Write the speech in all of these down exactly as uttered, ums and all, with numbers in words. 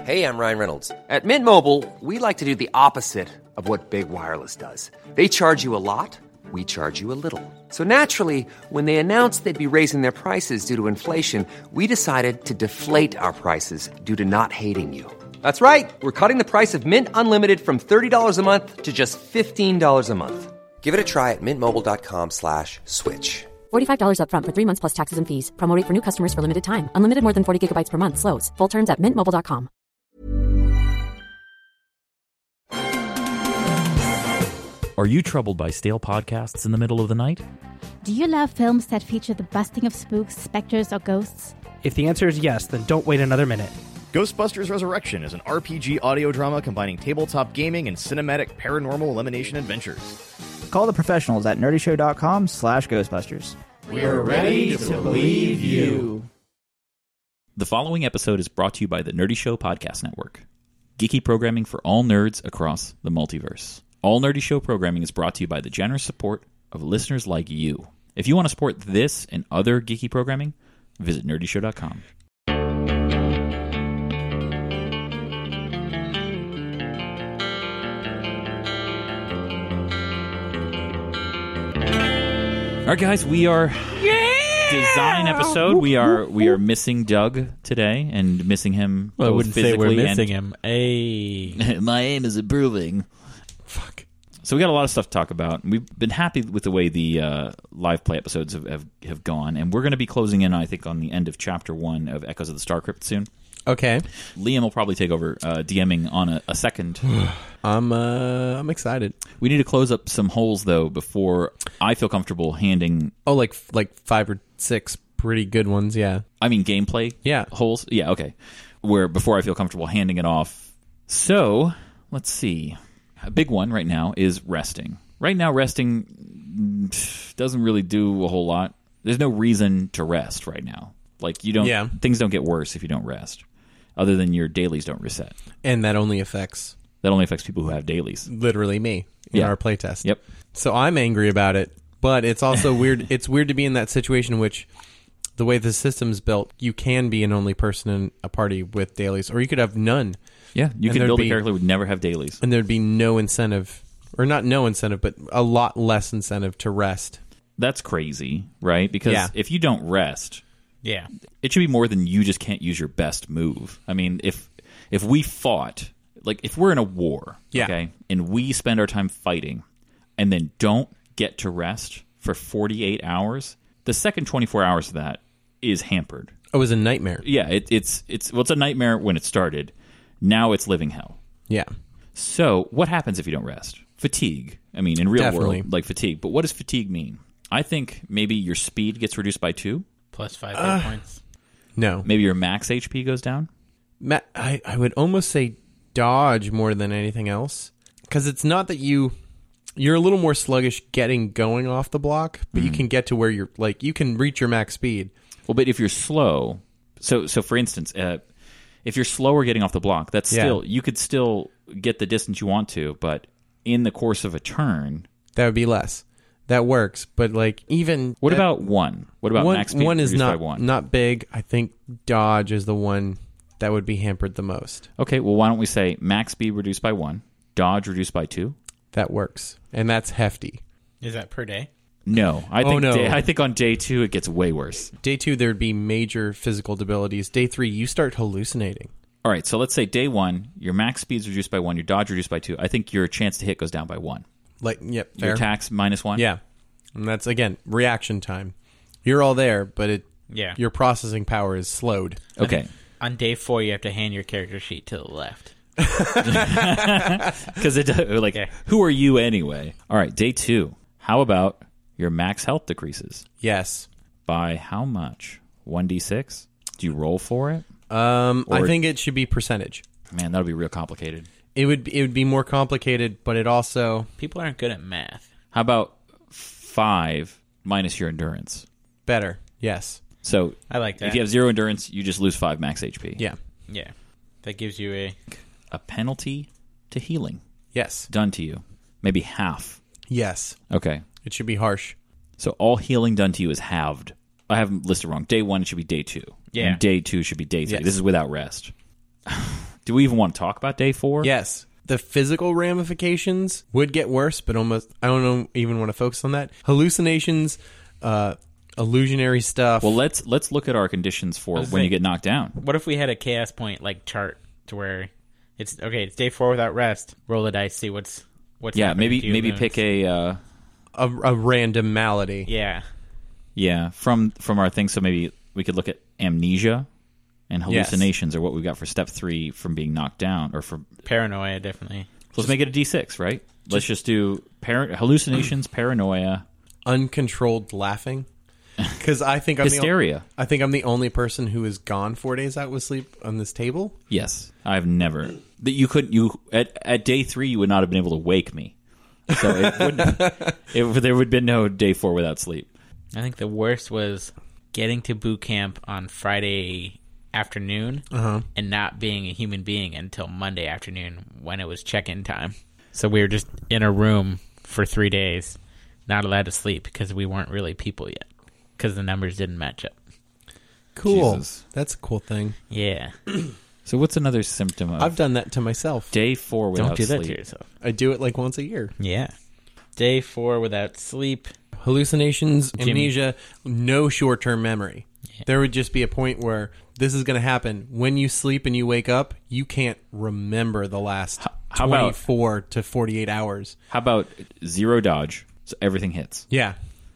Hey, I'm Ryan Reynolds. At Mint Mobile, we like to do the opposite of what Big Wireless does. They charge you a lot, we charge you a little. So naturally, when they announced they'd be raising their prices due to inflation, we decided to deflate our prices due to not hating you. That's right. We're cutting the price of Mint Unlimited from thirty dollars a month to just fifteen dollars a month. Give it a try at mintmobile.com slash switch. forty-five dollars up front for three months plus taxes and fees. Promo rate for new customers for limited time. Unlimited more than forty gigabytes per month. Slows full terms at mint mobile dot com. Are you troubled by stale podcasts in the middle of the night? Do you love films that feature the busting of spooks, specters, or ghosts? If the answer is yes, then don't wait another minute. Ghostbusters Resurrection is an R P G audio drama combining tabletop gaming and cinematic paranormal elimination adventures. Call the professionals at nerdyshow.com slash Ghostbusters. We're ready to believe you. The following episode is brought to you by the Nerdy Show Podcast Network. Geeky programming for all nerds across the multiverse. All Nerdy Show programming is brought to you by the generous support of listeners like you. If you want to support this and other geeky programming, visit nerdy show dot com. All right, guys, we are yeah! design episode. We are we are missing Doug today and missing him. Well, I wouldn't say we're missing and... him. Hey, my aim is improving. Fuck. So we got a lot of stuff to talk about. We've been happy with the way the uh, live play episodes have, have have gone, and we're going to be closing in, I think, on the end of chapter one of Echoes of the Star Crypt soon. Okay. Liam will probably take over uh, DMing on a, a second. I'm uh, I'm excited. We need to close up some holes though before I feel comfortable handing. Oh, like like five or six pretty good ones. Yeah. I mean gameplay. Yeah. Holes. Yeah. Okay. Where before I feel comfortable handing it off. So let's see. A big one right now is resting. Right now, resting doesn't really do a whole lot. There's no reason to rest right now. Like you don't. Yeah. Things don't get worse if you don't rest. Other than your dailies don't reset. And that only affects... That only affects people who have dailies. Literally me in yeah. our playtest. Yep. So I'm angry about it, but it's also weird. It's weird to be in that situation in which the way the system's built, you can be an only person in a party with dailies, or you could have none. Yeah, you and could build be, a character who would never have dailies. And there'd be no incentive, or not no incentive, but a lot less incentive to rest. That's crazy, right? Because yeah. if you don't rest... Yeah. It should be more than you just can't use your best move. I mean, if if we fought, like if we're in a war, yeah. okay, and we spend our time fighting and then don't get to rest for forty-eight hours, the second twenty-four hours of that is hampered. Oh, it was a nightmare. Yeah, it, it's it's well, it's a nightmare when it started. Now it's living hell. Yeah. So what happens if you don't rest? Fatigue. I mean, in real Definitely. world, like fatigue. But what does fatigue mean? I think maybe your speed gets reduced by two. Plus five hit uh, points. No. Maybe your max H P goes down? Ma- I, I would almost say dodge more than anything else. Because it's not that you... You're a little more sluggish getting going off the block, but mm-hmm. you can get to where you're... Like, you can reach your max speed. Well, but if you're slow... So, so for instance, uh, if you're slower getting off the block, that's still... Yeah. You could still get the distance you want to, but in the course of a turn... That would be less. That works, but like even what that, about one? What about one, max speed? One is not one? not big. I think dodge is the one that would be hampered the most. Okay, well, why don't we say max speed reduced by one, dodge reduced by two? That works, and that's hefty. Is that per day? No, I think oh, no. Day, I think on day two it gets way worse. Day two there would be major physical debilities. Day three you start hallucinating. All right, so let's say day one your max speed's reduced by one, your dodge reduced by two. I think your chance to hit goes down by one. Like yep, fair. Your attacks minus one. Yeah, and that's again reaction time. You're all there, but it yeah your processing power is slowed. Okay. On day four, you have to hand your character sheet to the left. Because it like yeah. who are you anyway? All right, day two. How about your max health decreases? Yes. By how much? one d six? Do you roll for it? Um, or, I think it should be percentage. Man, that would be real complicated. It would it would be more complicated, but it also... People aren't good at math. How about five minus your endurance? Better, yes. So I like that. If you have zero endurance, you just lose five max H P. Yeah. Yeah. That gives you a... A penalty to healing. Yes. Done to you. Maybe half. Yes. Okay. It should be harsh. So all healing done to you is halved. I have them listed wrong. Day one should be day two. Yeah. And day two should be day three. Yes. This is without rest. Do we even want to talk about day four? Yes. The physical ramifications would get worse, but almost, I don't know, even want to focus on that. Hallucinations, uh, illusionary stuff. Well, let's let's look at our conditions for when saying- you get knocked down. What if we had a chaos point like chart to where it's okay? It's day four without rest. Roll the dice, see what's what's Yeah, happening to maybe you maybe moons. pick a uh, a, a random malady. Yeah, yeah from from our thing. So maybe we could look at amnesia and hallucinations, or what we got for step three from being knocked down, or for paranoia definitely. let's make it a D six, right? Let's just do par- hallucinations, paranoia, Uncontrolled laughing. Because I think I'm hysteria. The, I think I'm the only person who has gone four days out with sleep on this table. Yes, I've never. That you couldn't. You at at day three, you would not have been able to wake me. So it wouldn't. it, there would have been no day four without sleep. I think the worst was getting to boot camp on Friday afternoon Uh-huh. and not being a human being until Monday afternoon when it was check-in time. So we were just in a room for three days, not allowed to sleep because we weren't really people yet, because the numbers didn't match up. Cool. Jesus. That's a cool thing. Yeah. So what's another symptom of I've done that to myself. day four without Don't do that sleep? to yourself. I do it like once a year. Yeah. Day four without sleep. Hallucinations, Jimmy. amnesia, no short-term memory. Yeah. There would just be a point where this is going to happen. When you sleep and you wake up, you can't remember the last how about- twenty-four to forty-eight hours. How about zero dodge? So everything hits, Yeah.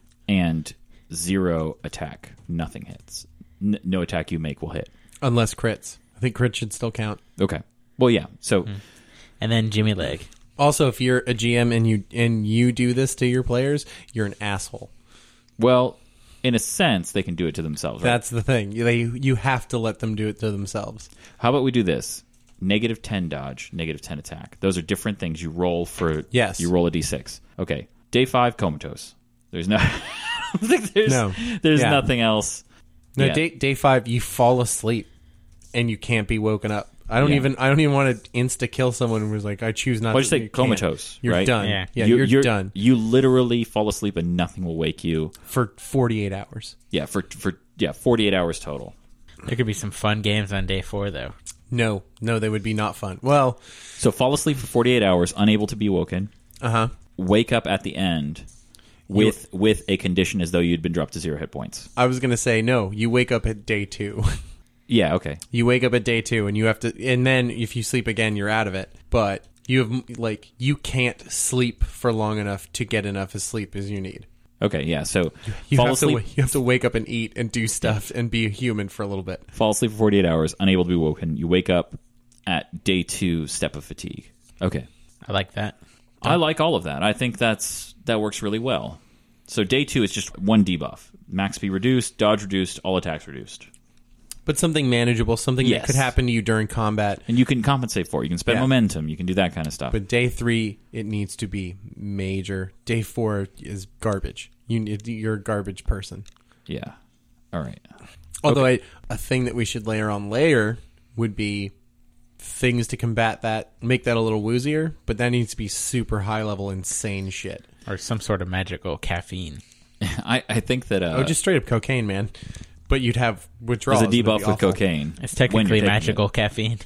and zero attack. Nothing hits. N- no attack you make will hit. Unless crits. I think crits should still count. Okay. Well, yeah. So And then Jimmy Leg. Also, if you're a G M and you and you do this to your players, you're an asshole. well, in a sense, they can do it to themselves. Right? That's the thing. You- They you have to let them do it to themselves. How about we do this? Negative ten dodge, negative ten attack. Those are different things. You roll for. Yes. You roll a d six. Okay. Day five, comatose. There's no. I don't think there's, No. There's Yeah. nothing else. No, Yeah. day day five, you fall asleep and you can't be woken up. I don't Yeah. even I don't even want to insta kill someone who's like, I choose not Why'd to. you say you can't. comatose? You're right? done. Yeah. Yeah, You- you're, done You literally fall asleep and nothing will wake you. for forty-eight hours. Yeah, for for yeah, forty-eight hours total. There could be some fun games on day four, though. No, no, they would be not fun. Well, So fall asleep for forty-eight hours, unable to be woken. uh huh. Wake up at the end with with a condition as though you'd been dropped to zero hit points. I was gonna say no. You wake up at day two. Yeah, okay. You wake up at day two, and you have to. And then if you sleep again, you're out of it. But you have like you can't sleep for long enough to get enough of sleep as you need. Okay, yeah. So You fall have asleep to wa- you have to wake up and eat and do stuff and be a human for a little bit. fall asleep for forty-eight hours, unable to be woken. You wake up at day two, step of fatigue. Okay. I like that. I like all of that. I think that's that works really well. So day two is just one debuff. Max speed reduced, dodge reduced, all attacks reduced. But something manageable, something Yes. that could happen to you during combat. And you can compensate for it. You can spend Yeah. momentum. You can do that kind of stuff. But day three, it needs to be major. Day four is garbage. You need, you're a garbage person. yeah. All right. Although I, a thing that we should layer on layer would be things to combat that, make that a little woozier, but that needs to be super high level, insane shit. Or some sort of magical caffeine. I, I think that... Uh, oh, just straight up cocaine, man. But you'd have withdrawals. there's a It'd be debuff with awful. cocaine. It's when technically you're taking magical it. caffeine.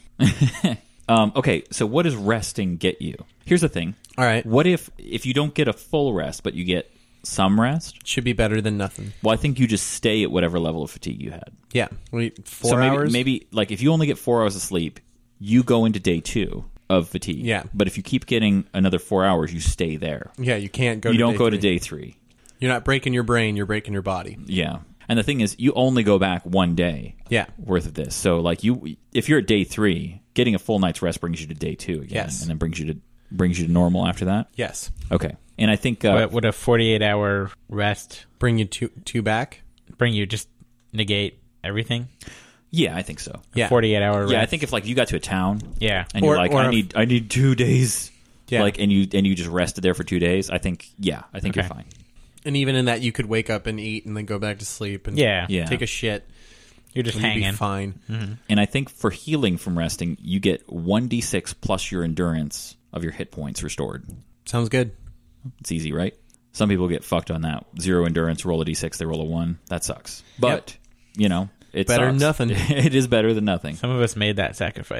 Um, okay, so what does resting get you? Here's the thing. All right. What if if you don't get a full rest, but you get some rest? Should be better than nothing. Well, I think you just stay at whatever level of fatigue you had. Yeah. Wait, four so maybe, hours? Maybe, like, if you only get four hours of sleep, you go into day two of fatigue. Yeah. But if you keep getting another four hours, you stay there. Yeah, you can't go you to don't day go three. to day three. You're not breaking your brain, you're breaking your body. Yeah. And the thing is, you only go back one day Yeah. worth of this. So, like, you, if you're at day three, getting a full night's rest brings you to day two again. Yes. And then brings you to brings you to normal after that. Yes. Okay. And I think... Uh, But would a forty-eight hour rest Bring you two, two back? bring you just negate everything? yeah, I think so. Yeah. forty-eight hour rest. Yeah, I think if, like, you got to a town... Yeah. and you're Or- like, or I if- need I need two days. Yeah. Like, and you and you just rested there for two days. I think, yeah, I think Okay. you're fine. And even in that, you could wake up and eat and then go back to sleep and Yeah. Yeah. take a shit. You're just And you'd be hanging. fine. And I think for healing from resting, you get one d six plus your endurance of your hit points restored. Sounds good. It's easy, right? Some people get fucked on that. Zero endurance, roll a d six, they roll a one. That sucks. But, you know, it Better than sucks. nothing. It is better than nothing. Some of us made that sacrifice.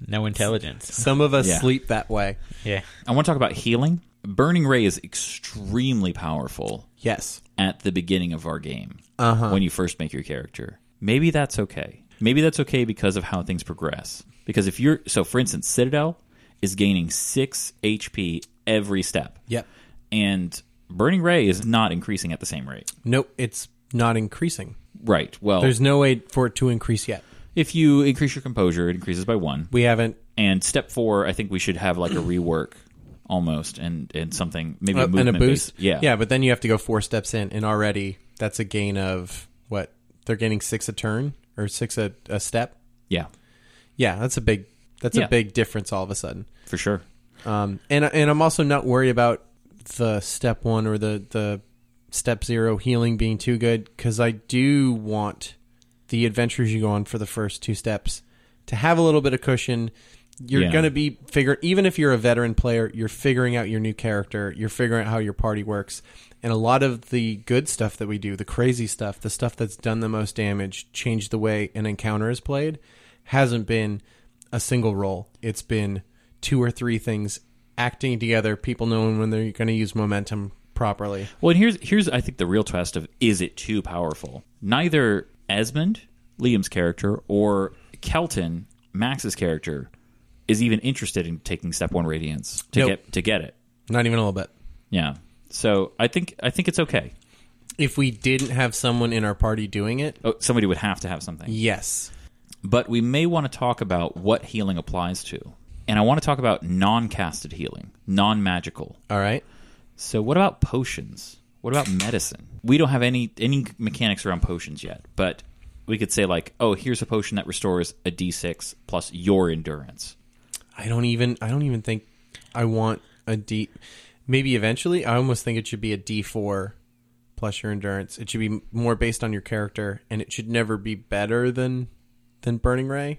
no intelligence. Some of us Yeah. sleep that way. Yeah. I want to talk about healing. Burning Ray is extremely powerful Yes. at the beginning of our game Uh-huh. when you first make your character. Maybe that's okay. Maybe that's okay because of how things progress. Because if you're... So, for instance, Citadel is gaining six H P every step. Yep. And Burning Ray is not increasing at the same rate. Nope, it's not increasing. Right. Well, There's no way for it to increase yet. if you increase your composure, it increases by one. We haven't... And step four, I think we should have like a rework almost and, and something, maybe a Uh, and movement a boost? based. Yeah. Yeah, but then you have to go four steps in, and already that's a gain of, what, they're gaining six a turn? Or six a, a step? Yeah, Yeah, that's a big that's Yeah. a big difference all of a sudden. for sure. Um, and and I'm also not worried about the step one or the, the step zero healing being too good, because I do want the adventures you go on for the first two steps to have a little bit of cushion. You're Yeah. going to be figure even if you're a veteran player, you're figuring out your new character, you're figuring out how your party works. And a lot of the good stuff that we do, the crazy stuff, the stuff that's done the most damage, changed the way an encounter is played, hasn't been a single roll. It's been two or three things acting together, people knowing when they're going to use momentum properly. Well, and here's here's I think the real test of is it too powerful? Neither Esmond, Liam's character, or Kelton, Max's character, is even interested in taking step one radiance to Nope. get to get it. Not even a little bit. Yeah. So I think I think it's okay. If we didn't have someone in our party doing it, Oh, somebody would have to have something. yes. But we may want to talk about what healing applies to. And I want to talk about non-casted healing, non-magical. All right. So what about potions? What about medicine? We don't have any any mechanics around potions yet, but we could say like, oh, here's a potion that restores a d six plus your endurance. I don't even I don't even think I want a D. Maybe eventually. I almost think it should be a D four plus your endurance. It should be more based on your character, and it should never be better than than Burning Ray.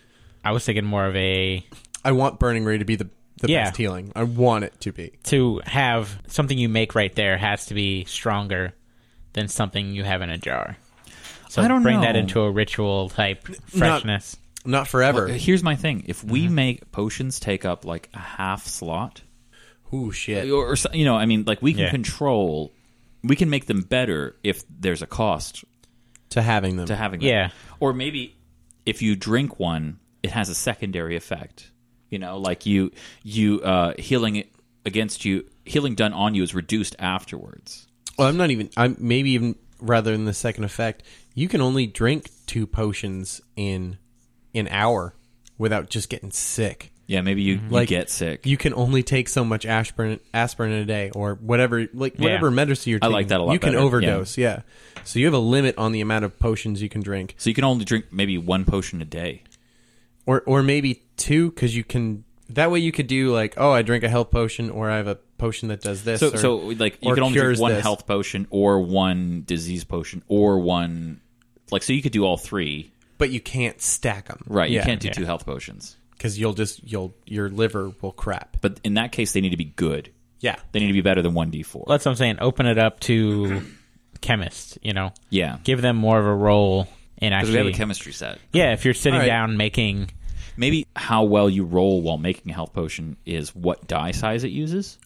I was thinking more of a I want Burning Ray to be the the Yeah. best healing. I want it to be. to have something you make right there has to be stronger than something you have in a jar. So I don't bring that know. into a ritual type freshness. Not forever. Well, here's my thing: if we make potions take up like a half slot, Ooh, shit. or, or so- you know, I mean, like we can Yeah. control, we can make them better if there's a cost To having them. to having them. Yeah. Or maybe if you drink one, it has a secondary effect. You know, like you you uh, healing it against you, healing done on you is reduced afterwards. Well, I'm not even. I'm maybe even rather than the second effect. You can only drink two potions in an hour without just getting sick. Yeah, maybe you, you Like, get sick. You can only take so much aspirin, aspirin in a day, or whatever, like whatever Yeah. medicine you're I taking. like that a lot You can better, overdose, yeah. So you have a limit on the amount of potions you can drink, So you can only drink maybe one potion a day. or or maybe two, because you can. That way, you could do like, oh, I drink a health potion, or I have a potion that does this. So or, so like you or can only drink cures one this. health potion or one disease potion or one like so you could do all three. but you can't stack them. Right, you Yeah. can't do yeah. two health potions. because you'll just you'll your liver will crap. But in that case they need to be good. Yeah, They need to be better than one d four. That's what I'm saying. Open it up to chemists, you know. Yeah. Give them more of a role in Because actually. we have a chemistry set. yeah, if you're sitting All right. down making. Maybe how well you roll while making a health potion is what die size it uses.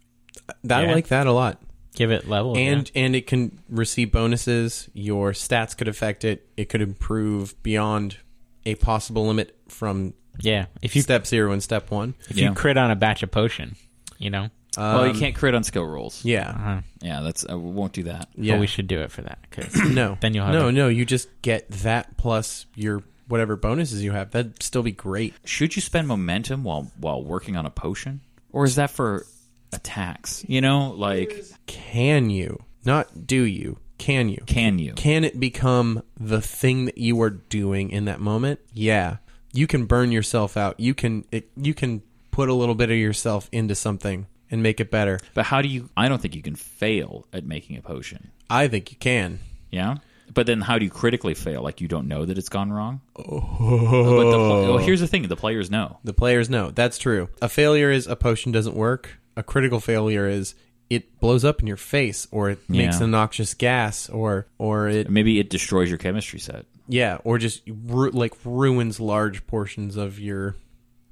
I Yeah. like that a lot. Give it level. And and it can receive bonuses. Your stats could affect it. It could improve beyond a possible limit from yeah. yeah. If you step zero and step one. if Yeah. you crit on a batch of potion, you know. well, you Um, can't crit on skill rolls. Yeah. Uh-huh. Yeah, that's uh, we won't do that. Yeah. But we should do it for that. 'Cause No. Then you'll have no, a- no. You just get that plus your whatever bonuses you have. That'd still be great. Should you spend momentum while while working on a potion, or is that for attacks? You know, like Can you? Not do you. Can you? can you? Can it become the thing that you are doing in that moment? Yeah. You can burn yourself out. You can it, you can put a little bit of yourself into something and make it better. But how do you? I don't think you can fail at making a potion. I think you can. Yeah. But then how do you critically fail? Like you don't know that it's gone wrong? Oh. But the, pl- well, here's the thing. The players know. The players know. That's true. A failure is a potion doesn't work. A critical failure is it blows up in your face, or it makes Yeah. a noxious gas, or or it Maybe it destroys your chemistry set. yeah, or just ru- like ruins large portions of your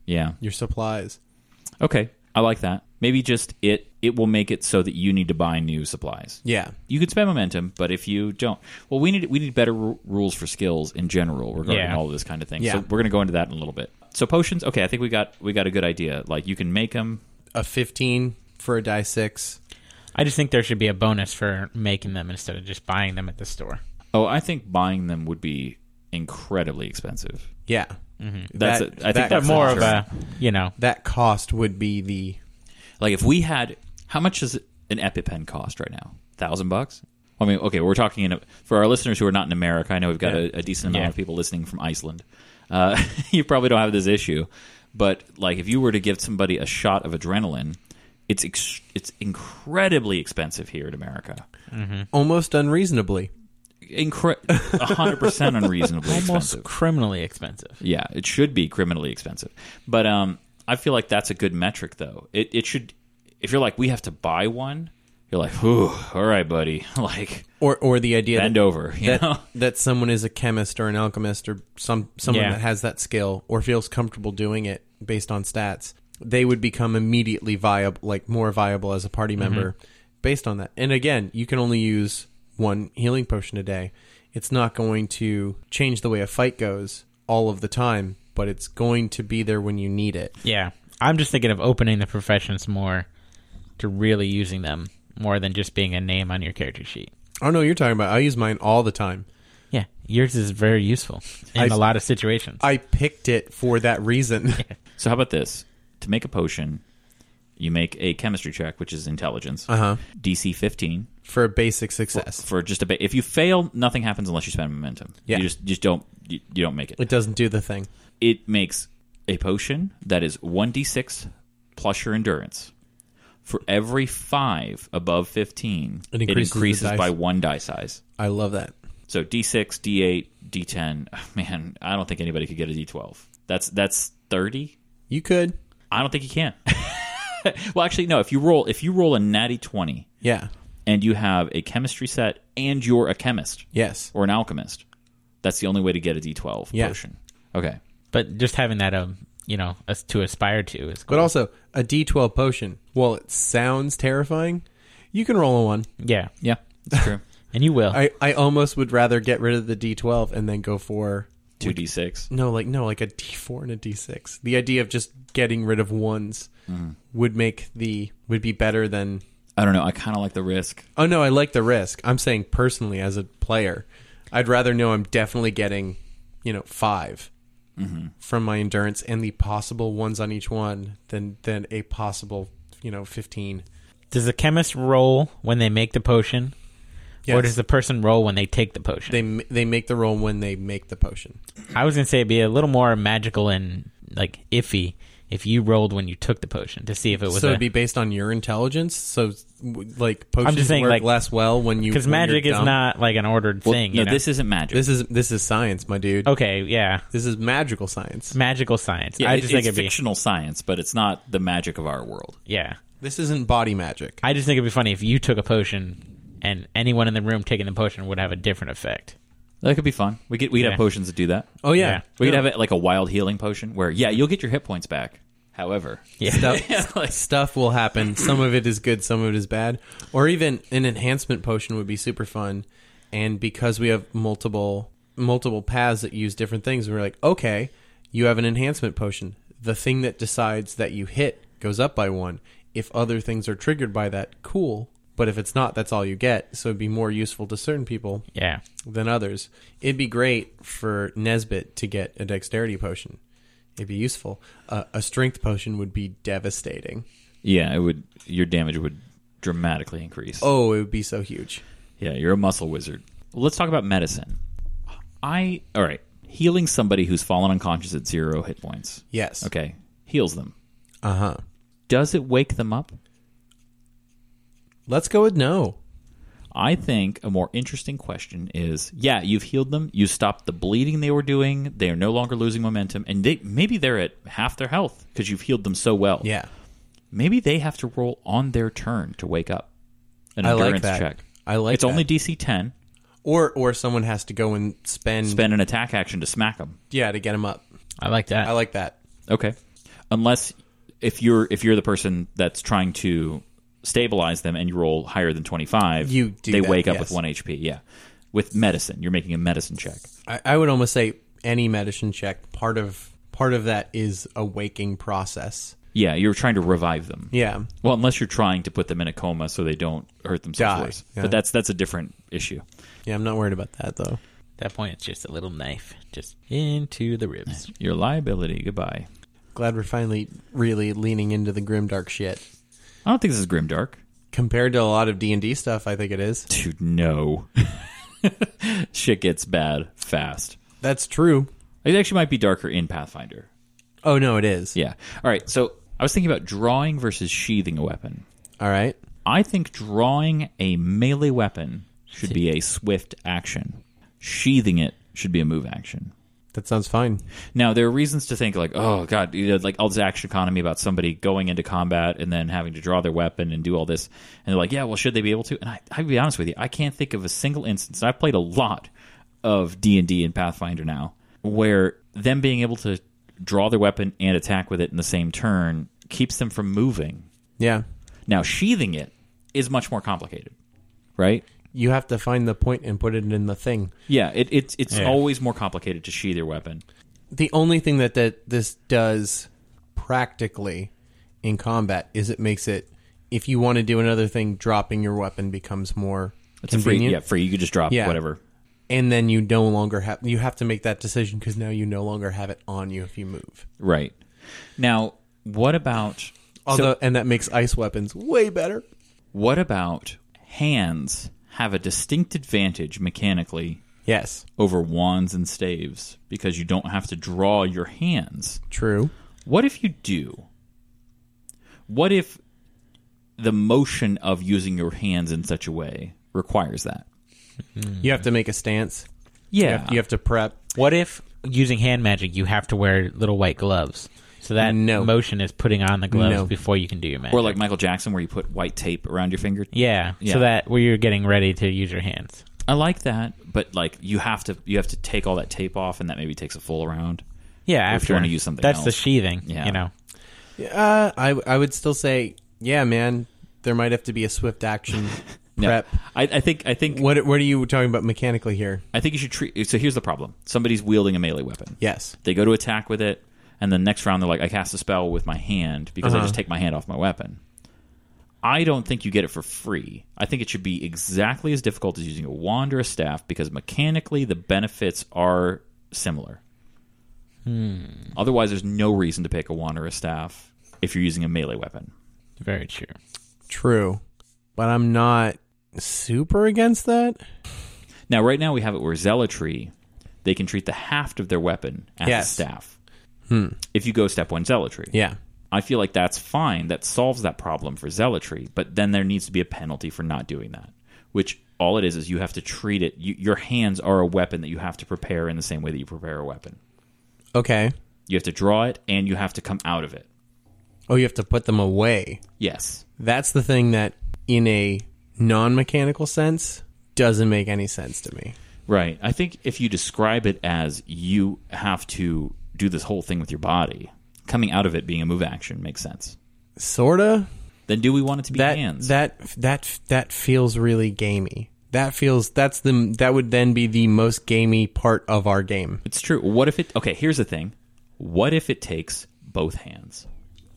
Yeah. your supplies. Okay. I like that. Maybe just it it will make it so that you need to buy new supplies. Yeah. You can spend momentum, but if you don't, well, we need we need better r- rules for skills in general regarding Yeah. all of this kind of thing. Yeah. So we're going to go into that in a little bit. So potions, okay, I think we got we got a good idea. Like you can make them. A fifteen for a die six. I just think there should be a bonus for making them instead of just buying them at the store. Oh, I think buying them would be incredibly expensive. Yeah. Mm-hmm. That's That- a, I think that- But that's more a of a, you know, That cost would be the... like if we had how much does an EpiPen cost right now? Thousand bucks? I mean, okay, we're talking in a, for our listeners who are not in America. I know we've got Yeah. a, a decent amount Yeah. of people listening from Iceland. Uh, you probably don't have this issue, but like if you were to give somebody a shot of adrenaline, it's ex- it's incredibly expensive here in America. Almost unreasonably. Incre- one hundred percent unreasonably almost expensive. criminally expensive. Yeah, it should be criminally expensive. But um, I feel like that's a good metric, though. It it should. If you're like, we have to buy one, you're like, whew, all right, buddy. Like, Or or the idea bend that, over. You that, know? that someone is a chemist or an alchemist or some someone Yeah. that has that skill or feels comfortable doing it based on stats, they would become immediately viable, like more viable as a party member based on that. And again, you can only use one healing potion a day. It's not going to change the way a fight goes all of the time, but it's going to be there when you need it. Yeah. I'm just thinking of opening the professions more to really using them more than just being a name on your character sheet. Oh no, you're talking about. I use mine all the time. Yeah. Yours is very useful in I- a lot of situations. I picked it for that reason. So how about this? To make a potion, you make a chemistry check, which is intelligence, Uh-huh. D C fifteen. For a basic success. For just a ba- if you fail, nothing happens unless you spend momentum. Yeah. You just just don't you, you don't make it. It doesn't do the thing. It makes a potion that is one d six plus your endurance. For every five above fifteen, It it increases increases, the dice. by one die size. I love that. So d six, d eight, d ten. Man, I don't think anybody could get a d twelve. That's that's thirty. You could. I don't think you can. Well, actually, no. If you roll if you roll a natty twenty Yeah. and you have a chemistry set and you're a chemist Yes. or an alchemist, that's the only way to get a d twelve Yeah. potion. Okay. but just having that, um, you know, as to aspire to is cool. But also, a D twelve potion, while it sounds terrifying, you can roll a one. Yeah. Yeah, that's true. And you will. I, I almost would rather get rid of the D twelve and then go for... two d six. No, like no, like a D four and a D six. The idea of just getting rid of ones would make the... would be better than... I don't know. I kind of like the risk. Oh, no, I like the risk. I'm saying personally as a player, I'd rather know I'm definitely getting, you know, five from my endurance and the possible ones on each one than, than a possible, you know, fifteen. Does the chemist roll when they make the potion? Or Yes. does the person roll when they take the potion? They m- they make the roll when they make the potion. I was going to say it'd be a little more magical and, like, iffy if you rolled when you took the potion to see if it was So a... it'd be based on your intelligence. So w- like potions just saying, work like- less well when you Because when magic you're is dumb. not, like, an ordered Well, thing, no, you know? this isn't magic. This is this is science, my dude. Okay, yeah. This is magical science. Magical science. yeah, I it- just it's think it'd be... fictional science, but it's not the magic of our world. Yeah. This isn't body magic. I just think it'd be funny if you took a potion and anyone in the room taking the potion would have a different effect. That could be fun. We could we could Yeah. have potions that do that. Oh yeah, Yeah. We could have it like a wild healing potion where yeah, you'll get your hit points back. However, Yeah. stuff, Like- stuff will happen. Some of it is good, some of it is bad. Or even an enhancement potion would be super fun. And because we have multiple multiple paths that use different things, we're like, okay, you have an enhancement potion. The thing that decides that you hit goes up by one. If other things are triggered by that, cool. But if it's not, that's all you get. So it'd be more useful to certain people Yeah. than others. It'd be great for Nesbit to get a dexterity potion. It'd be useful. Uh, a strength potion would be devastating. yeah, it would your damage would dramatically increase. Oh, it would be so huge. Yeah, you're a muscle wizard. Well, let's talk about medicine. I all right, healing somebody who's fallen unconscious at zero hit points. Yes. Okay, heals them. Uh huh. Does it wake them up? Let's go with no. I think a more interesting question is, yeah, you've healed them. You stopped the bleeding they were doing. They are no longer losing momentum. And they maybe they're at half their health because you've healed them so well. Yeah. Maybe they have to roll on their turn to wake up. An I like endurance that. check. I like It's that. only D C ten. Or or someone has to go and spend, Spend an attack action to smack them. yeah, to get him up. I like that. I like that. Okay. unless if you're if you're the person that's trying to stabilize them and you roll higher than twenty-five, You do they that, wake up yes. with one H P. Yeah, with medicine, you're making a medicine check. I, I would almost say any medicine check, part of part of that is a waking process. Yeah, you're trying to revive them. Yeah. Well, unless you're trying to put them in a coma so they don't hurt themselves Die, worse. yeah. But that's that's a different issue. Yeah, I'm not worried about that, though. At that point, it's just a little knife, just into the ribs. Your liability, goodbye. Glad we're finally really leaning into the grimdark shit. I don't think this is grimdark. Compared to a lot of D and D stuff, I think it is. Dude, no. Shit gets bad fast. That's true. It actually might be darker in Pathfinder. Oh, no, it is. Yeah. All right, so I was thinking about drawing versus sheathing a weapon. All right. I think drawing a melee weapon should be a swift action. Sheathing it should be a move action. That sounds fine. Now, there are reasons to think like, oh, God, you know, like all this action economy about somebody going into combat and then having to draw their weapon and do all this. And they're like, yeah, well, should they be able to? And I, I'll be honest with you, I can't think of a single instance. I've played a lot of D and D and Pathfinder now where them being able to draw their weapon and attack with it in the same turn keeps them from moving. Yeah. Now, sheathing it is much more complicated, right? You have to find the point and put it in the thing. Yeah, it, it's it's Yeah. always more complicated to sheath your weapon. The only thing that, that this does practically in combat is it makes it, if you want to do another thing, dropping your weapon becomes more It's a free, convenient. yeah, free. You could just drop Yeah. whatever. And then you no longer have, you have to make that decision because now you no longer have it on you if you move. Right. Now, what about... Although, so, and that makes ice weapons way better. what about hands have a distinct advantage mechanically Yes. over wands and staves because you don't have to draw your hands? True. What if you do? What if the motion of using your hands in such a way requires that? You have to make a stance. Yeah. You have, you have to prep. What if using hand magic, you have to wear little white gloves? So that No. motion is putting on the gloves No. before you can do your magic. Or like Michael Jackson where you put white tape around your finger? yeah, Yeah. so that where you're getting ready to use your hands. I like that, but like you have to you have to take all that tape off, and that maybe takes a full round. Yeah, If after you wanna use something that's else. the sheathing. Yeah. You know, Uh, I, I would still say, yeah, man, there might have to be a swift action No, prep. I, I think I think What what are you talking about mechanically here? I think you should treat. So here's the problem: somebody's wielding a melee weapon. Yes. They go to attack with it, and then next round they're like, "I cast a spell with my hand because I Uh-huh. just take my hand off my weapon." I don't think you get it for free. I think it should be exactly as difficult as using a wand or a staff because mechanically the benefits are similar. Hmm. Otherwise, there's no reason to pick a wand or a staff if you're using a melee weapon. very true. True. But I'm not super against that. Now, right now we have it where zealotry, they can treat the haft of their weapon as Yes. a staff. Hmm. If you go step one zealotry. Yeah. I feel like that's fine. That solves that problem for zealotry. But then there needs to be a penalty for not doing that, which all it is is you have to treat it. You, your hands are a weapon that you have to prepare in the same way that you prepare a weapon. Okay. You have to draw it, and you have to come out of it. Oh, you have to put them away. Yes. That's the thing that, in a non-mechanical sense, doesn't make any sense to me. Right. I think if you describe it as you have to do this whole thing with your body, coming out of it being a move action makes sense. Sorta. Then do we want it to be That hands? that that that feels really gamey. That feels that's the that would then be the most gamey part of our game. It's true. What if it... Okay, here's the thing. What if it takes both hands?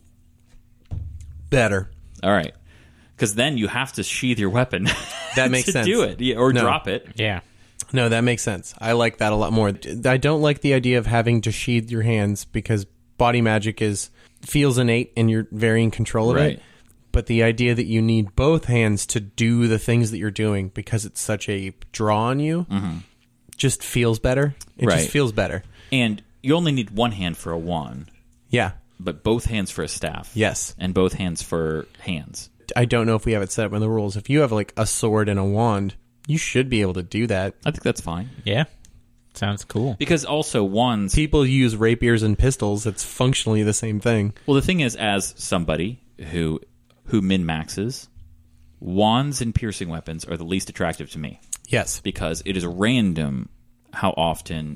Better. All right. Because then you have to sheath your weapon That makes to sense. do it. Yeah, or No. drop it. Yeah. No, that makes sense. I like that a lot more. I don't like the idea of having to sheath your hands because body magic is feels innate and you're very in control of Right. it. But the idea that you need both hands to do the things that you're doing because it's such a draw on you just feels better. It Right. just feels better. And you only need one hand for a wand, Yeah. but both hands for a staff. Yes. And both hands for hands. I don't know if we have it set up in the rules. If you have like a sword and a wand, you should be able to do that. I think that's fine. Yeah. Sounds cool. Because also wands... People use rapiers and pistols. It's functionally the same thing. Well, the thing is, as somebody who who min-maxes, wands and piercing weapons are the least attractive to me. Yes. Because it is random how often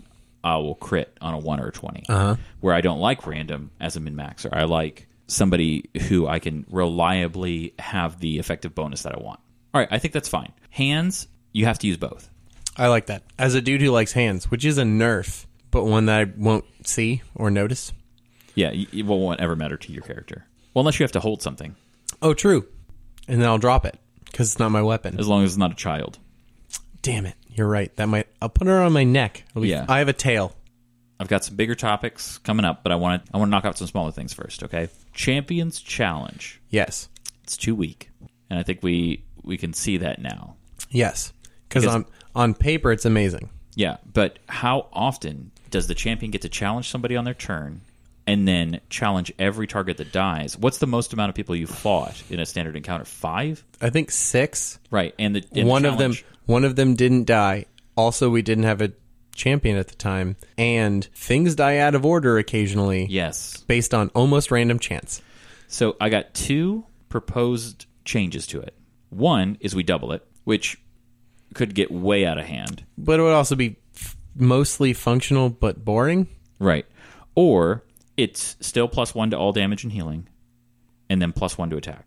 I will crit on a one or a twenty. Uh-huh. Where I don't like random as a min-maxer. I like somebody who I can reliably have the effective bonus that I want. All right, I think that's fine. Hands, you have to use both. I like that. As a dude who likes hands, which is a nerf, but one that I won't see or notice. Yeah, it won't ever matter to your character. Well, unless you have to hold something. Oh, true. And then I'll drop it, because it's not my weapon. As long as it's not a child. Damn it. You're right. That might. I'll put her on my neck. Be, yeah. I have a tail. I've got some bigger topics coming up, but I want to I want to knock out some smaller things first, okay? Champions Challenge. Yes. It's too weak. And I think we we can see that now. Yes. Because on, on paper, it's amazing. Yeah, but how often does the champion get to challenge somebody on their turn and then challenge every target that dies? What's the most amount of people you fought in a standard encounter? Five? I think six. Right, and the and one the of them one of them didn't die. Also, we didn't have a champion at the time, and things die out of order occasionally. Yes, based on almost random chance. So I got two proposed changes to it. One is we double it, which could get way out of hand. But it would also be f- mostly functional but boring. Right. Or it's still plus one to all damage and healing, and then plus one to attack.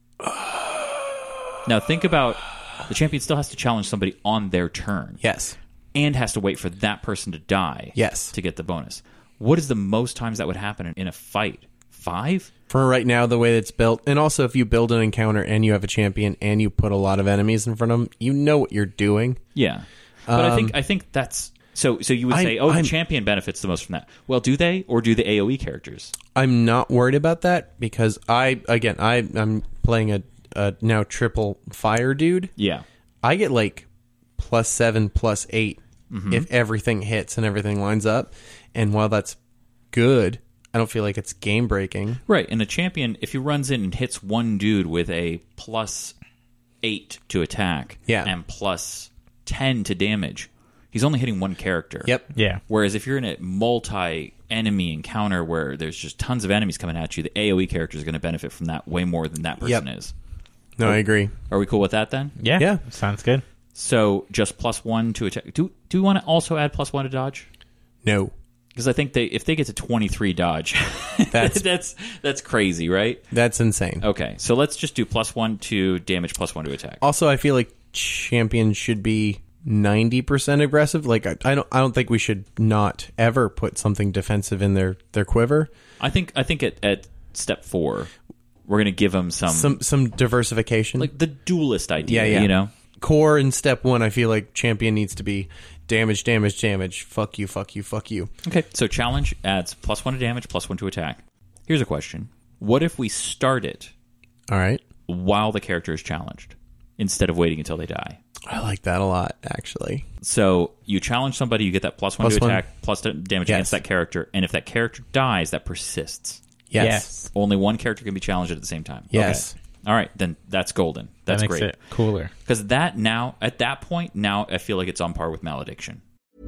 Now think about the champion still has to challenge somebody on their turn. Yes. And has to wait for that person to die. Yes. To get the bonus. What is the most times that would happen in a fight? Five? For right now, the way that it's built, and also if you build an encounter and you have a champion and you put a lot of enemies in front of them, you know what you're doing. Yeah. But um, I think I think that's... So so you would I, say, oh, I'm, the champion benefits the most from that. Well, do they? Or do the AoE characters? I'm not worried about that because I, again, I, I'm playing a, a now triple fire dude. Yeah. I get like plus seven, plus eight mm-hmm. if everything hits and everything lines up. And while that's good, I don't feel like it's game breaking. Right. And the champion, if he runs in and hits one dude with a plus eight to attack yeah. and plus ten to damage, he's only hitting one character. Yep. Yeah. Whereas if you're in a multi-enemy encounter where there's just tons of enemies coming at you, the AoE character is going to benefit from that way more than that person yep. is. No, are, I agree. Are we cool with that then? Yeah. Yeah. Sounds good. So just plus one to attack. Do do we want to also add plus one to dodge? No. Because I think they if they get to twenty-three dodge, that's that's that's crazy, right? That's insane. Okay, so let's just do plus one to damage, plus one to attack. Also, I feel like champions should be ninety percent aggressive. Like I, I don't I don't think we should not ever put something defensive in their, their quiver. I think I think at, at step four, we're going to give them some some some diversification, like the duelist idea. Yeah, yeah. You know, core in step one. I feel like champion needs to be damage, damage, damage. Fuck you, fuck you, fuck you. Okay, so challenge adds plus one to damage, plus one to attack. Here's a question: what if we start it? All right, while the character is challenged, instead of waiting until they die. I like that a lot, actually. So you challenge somebody, you get that plus one plus to one. attack, plus damage yes. against that character, and if that character dies, that persists. Yes. yes. Only one character can be challenged at the same time. Yes. Okay. All right, then that's golden. That's that makes great. It cooler. Because that now, at that point, now I feel like it's on par with Malediction.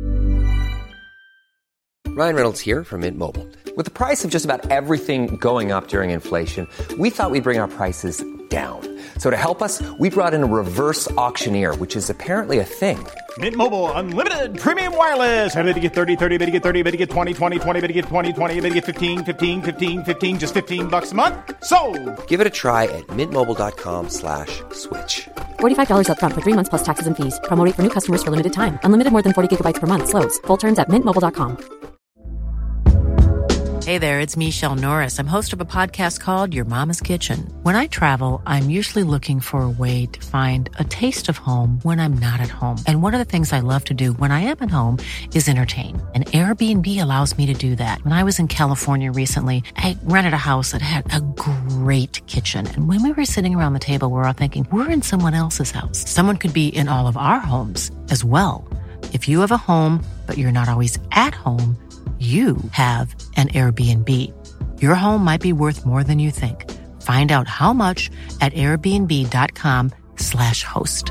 Ryan Reynolds here from Mint Mobile. With the price of just about everything going up during inflation, we thought we'd bring our prices down. So to help us, we brought in a reverse auctioneer, which is apparently a thing. Mint Mobile Unlimited Premium Wireless. How to get thirty, thirty, bit to get thirty, bit to get twenty, twenty, twenty, bit to get twenty, twenty, bit to get fifteen, fifteen, fifteen, fifteen, just fifteen bucks a month? Sold! Give it a try at mintmobile.com slash switch. forty-five dollars up front for three months plus taxes and fees. Promo rate for new customers for limited time. Unlimited more than forty gigabytes per month. Slows full terms at mint mobile dot com. Hey there, it's Michelle Norris. I'm host of a podcast called Your Mama's Kitchen. When I travel, I'm usually looking for a way to find a taste of home when I'm not at home. And one of the things I love to do when I am at home is entertain. And Airbnb allows me to do that. When I was in California recently, I rented a house that had a great kitchen. And when we were sitting around the table, we were all thinking, we're in someone else's house. Someone could be in all of our homes as well. If you have a home, but you're not always at home, you have an Airbnb. Your home might be worth more than you think. Find out how much at airbnb.com slash host.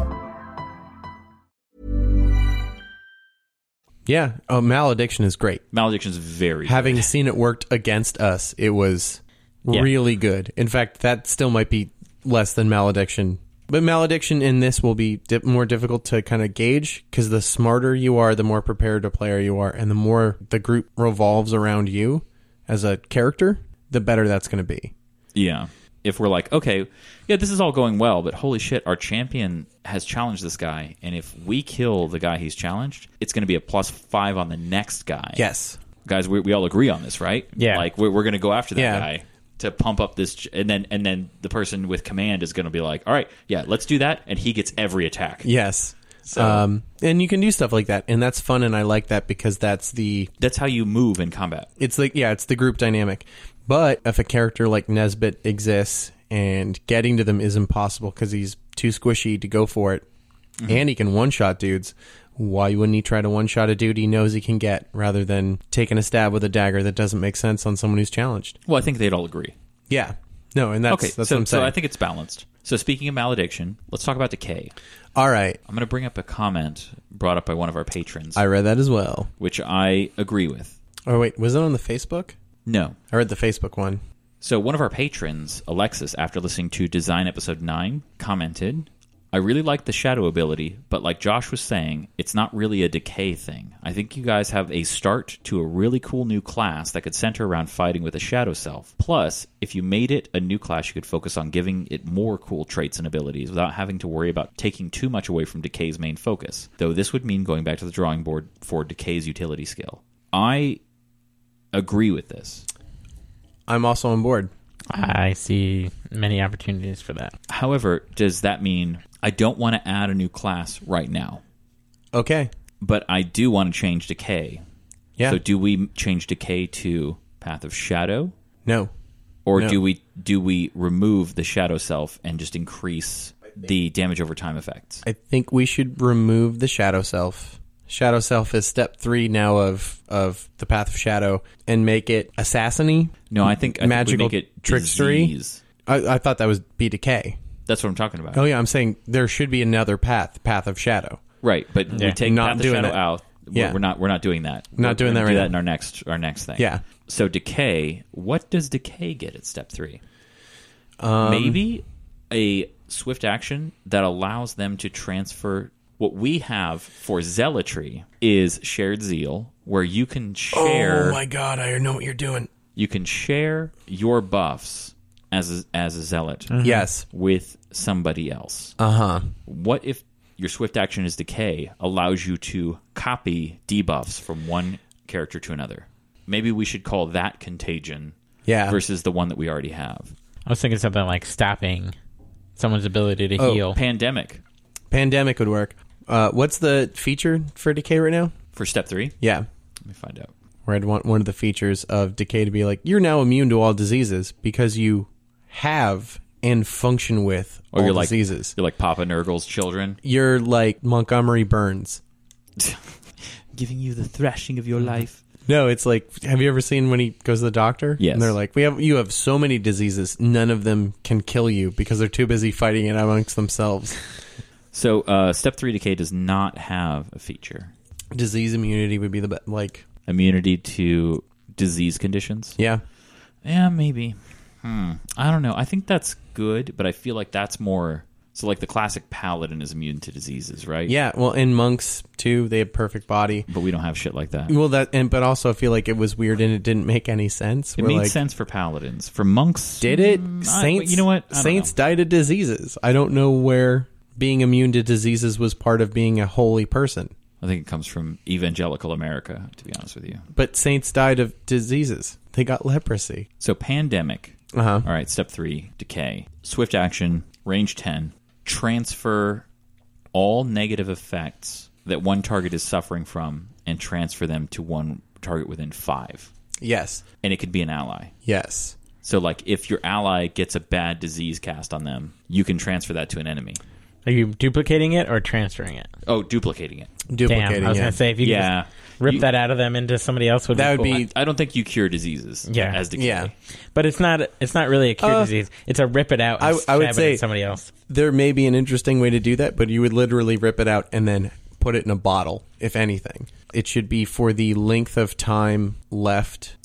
Yeah. Oh, Malediction is great. Malediction is very Having good. seen it worked against us, it was yeah. really good. In fact, that still might be less than Malediction But malediction in this will be di- more difficult to kind of gauge because the smarter you are, the more prepared a player you are, and the more the group revolves around you as a character, the better that's going to be. Yeah. If we're like, okay, yeah, this is all going well, but holy shit, our champion has challenged this guy, and if we kill the guy he's challenged, it's going to be a plus five on the next guy. Yes. Guys, we, we all agree on this, right? Yeah. Like, we're, we're going to go after that Yeah. guy to pump up this, ch- and then and then the person with command is going to be like, all right, yeah, let's do that, and he gets every attack. Yes. So, Um, and you can do stuff like that, and that's fun, and I like that because that's the... that's how you move in combat. It's like, yeah, it's the group dynamic. But if a character like Nesbit exists and getting to them is impossible because he's too squishy to go for it, mm-hmm. and he can one-shot dudes, why wouldn't he try to one-shot a dude he knows he can get rather than taking a stab with a dagger that doesn't make sense on someone who's challenged? Well, I think they'd all agree. Yeah. No, and that's, okay, that's so, what I'm saying. so I think it's balanced. So speaking of malediction, let's talk about decay. All right. I'm going to bring up a comment brought up by one of our patrons. I read that as well. Which I agree with. Oh, wait. Was it on the Facebook? No. I read the Facebook one. So one of our patrons, Alexis, after listening to Design Episode nine, commented, I really like the shadow ability, but like Josh was saying, it's not really a decay thing. I think you guys have a start to a really cool new class that could center around fighting with a shadow self. Plus, if you made it a new class, you could focus on giving it more cool traits and abilities without having to worry about taking too much away from decay's main focus. Though this would mean going back to the drawing board for decay's utility skill. I agree with this. I'm also on board. I see many opportunities for that. However, does that mean I don't want to add a new class right now? Okay. But I do want to change decay. Yeah. So do we change decay to Path of Shadow? No. Or No. do we do we remove the shadow self and just increase the damage over time effects? I think we should remove the shadow self. Shadow self is step three now of of the Path of Shadow, and make it assassin-y. No, I think, I magical think we make it trickstery. disease. I, I thought that was be decay. That's what I'm talking about. Oh yeah, I'm saying there should be another path, Path of Shadow. Right, but Yeah. we take Not Path of doing Shadow that. out. We're, Yeah. we're not we're not doing that. Not we're, doing we're that gonna right do now. that in our next our next thing. Yeah. So decay, what does decay get at step three? Um, Maybe a swift action that allows them to transfer. What we have for zealotry is shared zeal, where you can share. Oh my god, I know what you're doing. You can share your buffs as a, as a zealot. Mhm. Yes. With somebody else. Uh huh. What if your swift action is decay allows you to copy debuffs from one character to another? Maybe we should call that contagion. Yeah. Versus the one that we already have. I was thinking something like stopping someone's ability to Oh, heal. Pandemic. Pandemic would work. Uh, what's the feature for decay right now? For step three? Yeah. Let me find out. Where I'd want one of the features of decay to be like, you're now immune to all diseases because you have and function with Or all you're like diseases. you're like Papa Nurgle's children. You're like Montgomery Burns. Giving you the thrashing of your life. No, it's like, have you ever seen when he goes to the doctor? Yes. And they're like, we have you have so many diseases, none of them can kill you because they're too busy fighting it amongst themselves. So uh, step three decay does not have a feature. Disease immunity would be the best. Like immunity to disease conditions. Yeah. Yeah, maybe. Hmm. I don't know. I think that's good, but I feel like that's more. So, like the classic paladin is immune to diseases, right? Yeah. Well, in monks too, they have perfect body, but we don't have shit like that. Well, that and but also I feel like it was weird and it didn't make any sense. It We're made like, sense for paladins. For monks, did it? mm, Saints. I, you know what? I don't Saints know. died of diseases. I don't know where being immune to diseases was part of being a holy person. I think it comes from evangelical America, to be honest with you. But saints died of diseases. They got leprosy. So pandemic. Uh-huh. All right, step three, decay. Swift action, range ten. Transfer all negative effects that one target is suffering from and transfer them to one target within five. Yes. And it could be an ally. Yes. So, like, if your ally gets a bad disease cast on them, you can transfer that to an enemy. Are you duplicating it or transferring it? Oh, duplicating it. Duplicating Damn, I was it. going to say, if you Yeah. could just rip You- that out of them into somebody else, would That be would cool. be- I don't think you cure diseases Yeah. as decay. Yeah. But it's not. It's not really a cure Uh, disease. It's a rip it out. And I- I would stab it say- at somebody else. There may be an interesting way to do that, but you would literally rip it out and then put it in a bottle, if anything. It should be for the length of time left Yeah.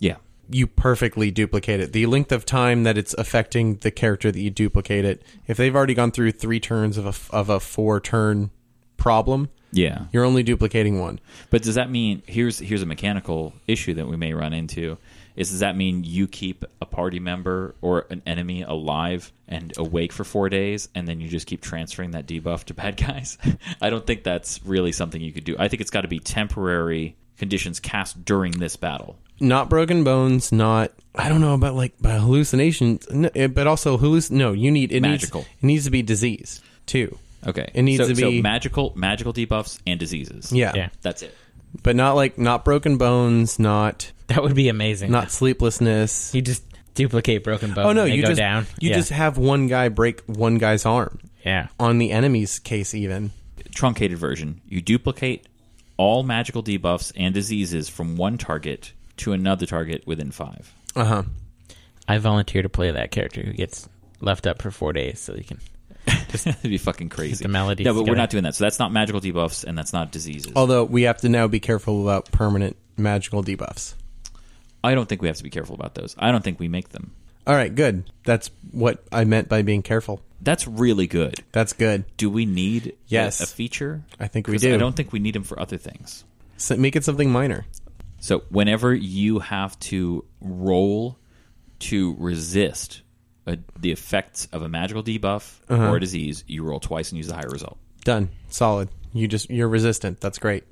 you perfectly duplicate it. The length of time that it's affecting the character that you duplicate it, if they've already gone through three turns of a, of a four-turn problem, yeah, you're only duplicating one. But does that mean, here's here's a mechanical issue that we may run into, is does that mean you keep a party member or an enemy alive and awake for four days, and then you just keep transferring that debuff to bad guys? I don't think that's really something you could do. I think it's got to be temporary conditions cast during this battle. Not broken bones, not, I don't know about like by hallucinations, but also halluc. No, you need, it magical. Needs, it needs to be disease, too. Okay. It needs so, to be so magical, magical debuffs and diseases. Yeah. Yeah. That's it. But not like, not broken bones, not... That would be amazing. Not sleeplessness. You just duplicate broken bones. Oh no, and they you go just down. you yeah. just have one guy break one guy's arm. Yeah. On the enemy's case, even truncated version, you duplicate all magical debuffs and diseases from one target to another target within five. Uh huh. I volunteer to play that character who gets left up for four days so you can. Just That'd be fucking crazy. The melodies. No, but together. we're not doing that. So that's not magical debuffs, and that's not diseases. Although we have to now be careful about permanent magical debuffs. I don't think we have to be careful about those. I don't think we make them. All right, good. That's what I meant by being careful. That's really good. That's good. Do we need yes. a, a feature? I think we do. I don't think we need them for other things. So make it something minor. So whenever you have to roll to resist a, the effects of a magical debuff uh-huh. or a disease, you roll twice and use the higher result. Done. Solid. You just you're resistant. That's great.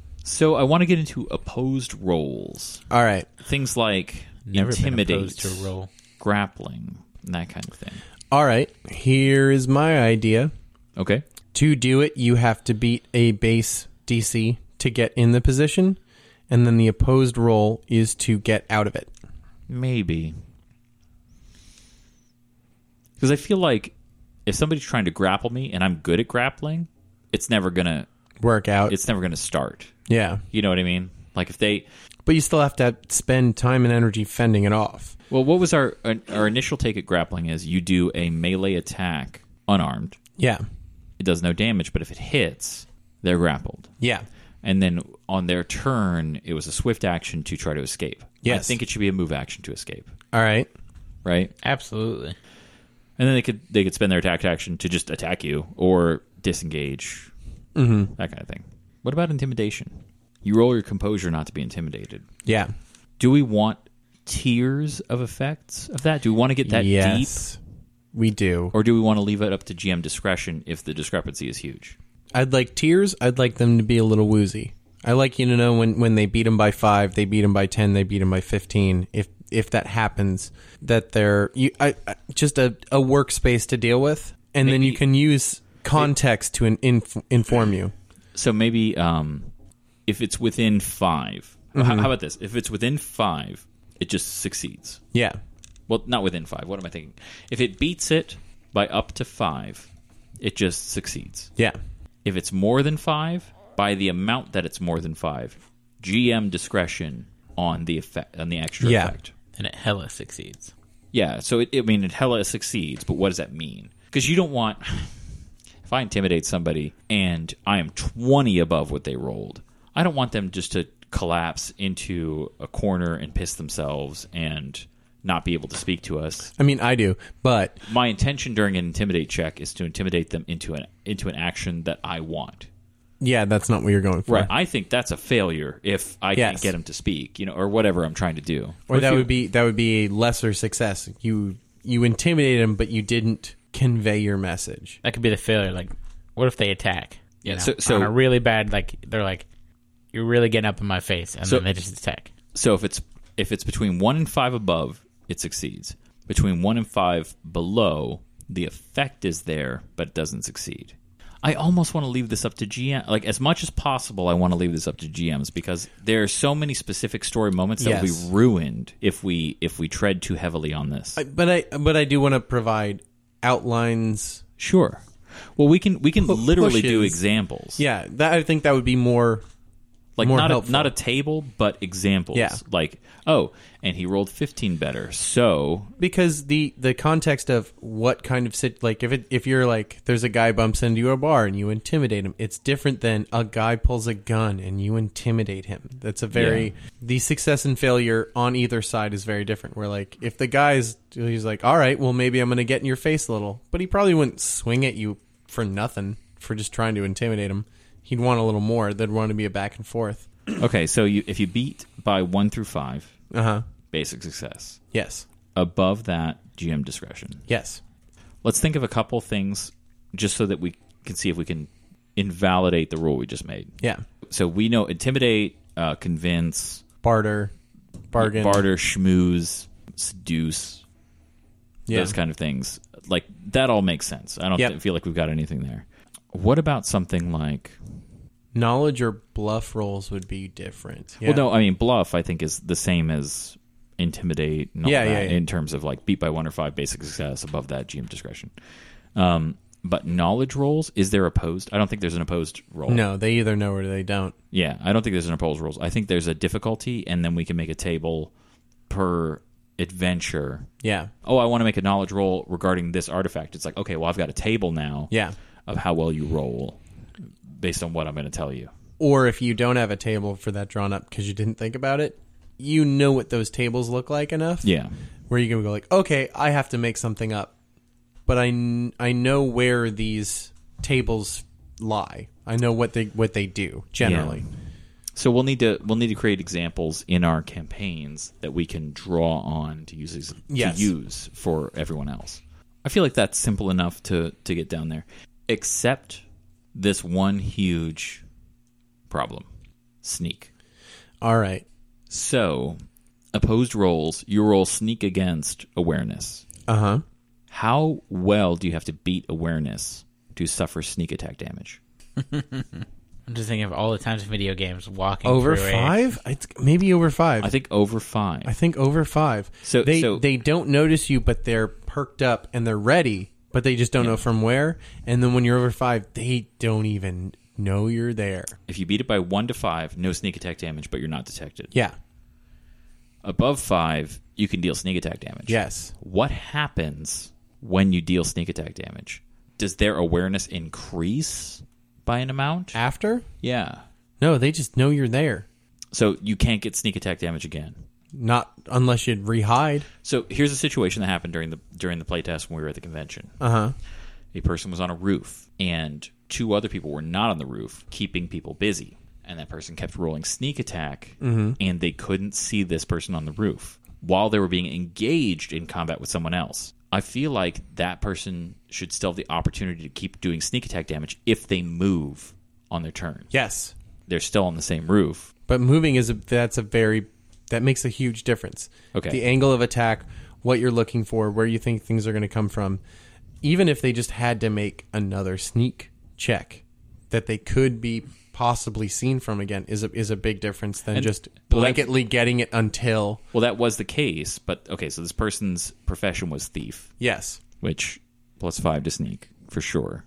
So I want to get into opposed rolls. All right. Things like Never intimidate, to a roll. grappling, that kind of thing. All right. Here is my idea. Okay. To do it, you have to beat a base D C to get in the position, and then the opposed roll is to get out of it. Maybe. Because I feel like if somebody's trying to grapple me and I'm good at grappling, it's never going to work out. It's never going to start. Yeah. You know what I mean? Like if they... But you still have to spend time and energy fending it off. Well, what was our our initial take at grappling is you do a melee attack unarmed. Yeah. It does no damage, but if it hits, they're grappled. Yeah. And then on their turn, it was a swift action to try to escape. Yes. I think it should be a move action to escape. All right. Right? Absolutely. And then they could they could spend their attack action to just attack you or disengage, mm-hmm. that kind of thing. What about intimidation? You roll your composure not to be intimidated. Yeah. Do we want tiers of effects of that? Do we want to get that yes, deep? We do. Or do we want to leave it up to G M discretion if the discrepancy is huge? I'd like tiers. I'd like them to be a little woozy. I like you to know when, when they beat them by five, they beat them by ten, they beat them by fifteen. If if that happens, that they're you, I, I, just a, a workspace to deal with, and maybe, then you can use context to in, inf, inform you. So maybe um, if it's within five, mm-hmm. how, how about this? If it's within five, it just succeeds. Yeah. Well, not within five. What am I thinking? If it beats it by up to five, it just succeeds. Yeah. If it's more than five, by the amount that it's more than five, G M discretion on the effect on the extra yeah. effect. And it hella succeeds. Yeah, so it, I mean, it hella succeeds, but what does that mean? Because you don't want... If I intimidate somebody and I am twenty above what they rolled, I don't want them just to collapse into a corner and piss themselves and not be able to speak to us. I mean, I do, but... My intention during an intimidate check is to intimidate them into an into an action that I want. Yeah, that's not what you're going for. Right. I think that's a failure if I yes. can't get them to speak, you know, or whatever I'm trying to do. Or, or that you, would be that would be a lesser success. You you intimidated them, but you didn't convey your message. That could be the failure. Like, what if they attack? You yeah. know, so, so on a really bad, like they're like, you're really getting up in my face, and so, then they just attack. So if it's if it's between one and five above, it succeeds. Between one and five below, the effect is there, but it doesn't succeed. I almost want to leave this up to G M. Like, as much as possible, I want to leave this up to G Ms because there are so many specific story moments that yes. will be ruined if we if we tread too heavily on this. I, but I but I do want to provide outlines. Sure. Well, we can we can P- literally pushes. do examples. Yeah, that I think that would be more Like More not helpful. a, not a table, but examples. Yeah. Like, oh, and he rolled fifteen better. So Because the, the context of what kind of sit like if it if you're like there's a guy bumps into a bar and you intimidate him, it's different than a guy pulls a gun and you intimidate him. That's a very Yeah. the success and failure on either side is very different. Where like if the guy's he's like, all right, well maybe I'm gonna get in your face a little, but he probably wouldn't swing at you for nothing for just trying to intimidate him. He'd want a little more. There'd want to be a back and forth. okay, so you if you beat by one through five, Uh huh. basic success. Yes. Above that, G M discretion. Yes. Let's think of a couple things just so that we can see if we can invalidate the rule we just made. Yeah. So we know intimidate, uh, convince, Barter, bargain, barter, schmooze, seduce, Yeah. those kind of things. Like that all makes sense. I don't Yep. th- feel like we've got anything there. What about something like? Knowledge or bluff rolls would be different. Yeah. Well, no, I mean bluff. I think is the same as intimidate. And all Yeah, that yeah, yeah. In terms of like beat by one or five, basic success. Above that, G M discretion. Um, but knowledge rolls, is there opposed? I don't think there's an opposed roll. No, they either know or they don't. Yeah, I don't think there's an opposed rolls. I think there's a difficulty, and then we can make a table per adventure. Yeah. Oh, I want to make a knowledge roll regarding this artifact. It's like, okay, well, I've got a table now. Yeah. Of how well you roll based on what I'm going to tell you. Or if you don't have a table for that drawn up because you didn't think about it, you know what those tables look like enough. Yeah. Where you can go like, okay, I have to make something up, but I, kn- I know where these tables lie. I know what they what they do generally. Yeah. So we'll need to we'll need to create examples in our campaigns that we can draw on to use as, Yes. to use for everyone else. I feel like that's simple enough to to get down there. Except this one huge problem. Sneak. All right. So, opposed rolls, you roll sneak against awareness. Uh-huh. How well do you have to beat awareness to suffer sneak attack damage? I'm just thinking of all the times in video games walking Over through a- five? It's maybe over five. I think over five. I think over five. So- they so- they don't notice you, but they're perked up and they're ready, but they just don't Yeah. know from where. And then when you're over five, they don't even know you're there. If you beat it by one to five, no sneak attack damage, but you're not detected. Yeah. Above five, you can deal sneak attack damage. Yes. What happens when you deal sneak attack damage? Does their awareness increase by an amount? After? Yeah. No, they just know you're there. So you can't get sneak attack damage again. Not unless you'd rehide. So here's a situation that happened during the during the playtest when we were at the convention. Uh-huh. A person was on a roof, and two other people were not on the roof, keeping people busy. And that person kept rolling sneak attack, Mhm. and they couldn't see this person on the roof while they were being engaged in combat with someone else. I feel like that person should still have the opportunity to keep doing sneak attack damage if they move on their turn. Yes. They're still on the same roof. But moving is a, that's a very that makes a huge difference. Okay. The angle of attack, what you're looking for, where you think things are going to come from. Even if they just had to make another sneak check that they could be possibly seen from again is a, is a big difference than And- just well, that- blanketly getting it until Well, that was the case, but okay, so this person's profession was thief. Yes. Which plus five to sneak for sure.